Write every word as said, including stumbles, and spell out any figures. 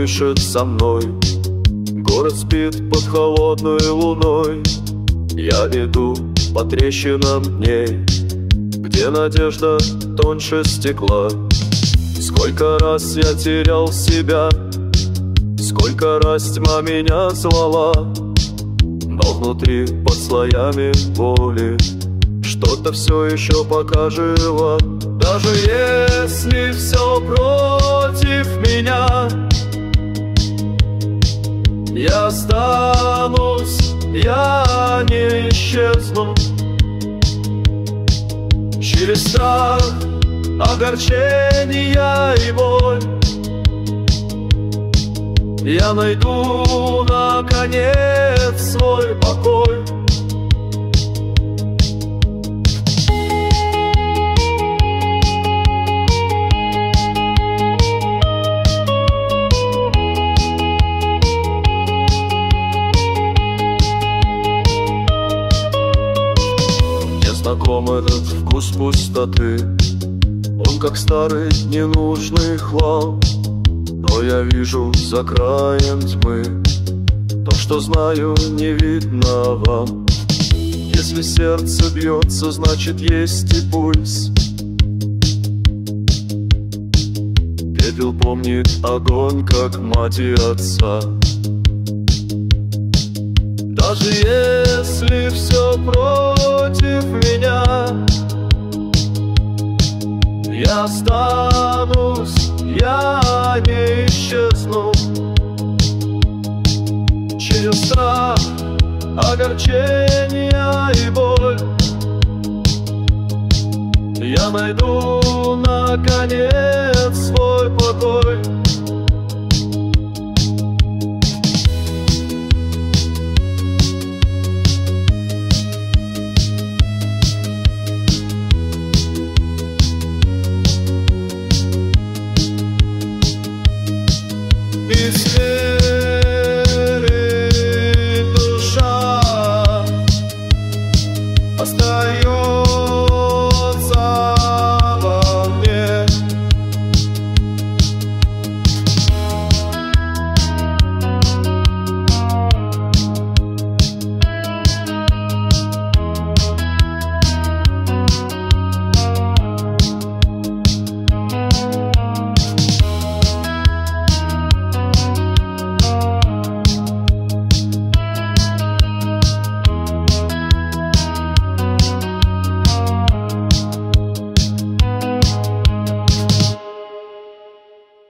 дышит со мной. Город спит под холодной луной. Я иду по трещинам дней, где надежда тоньше стекла. Сколько раз я терял себя, сколько раз тьма меня звала, но внутри, под слоями боли, что-то все еще пока живо. Даже если все против меня, я останусь, я не исчезну. Через страх, огорчения и боль я найду наконец свой покой. Мне знаком этот вкус пустоты, он как старый ненужный хлам. Но я вижу за краем тьмы то, что знаю, не видно вам. Если сердце бьется, значит есть и пульс. Пепел помнит огонь, как мать и отца. Даже если все против меня, я останусь, я не исчезну. Через страх, огорчения и боль я найду наконец свой покой.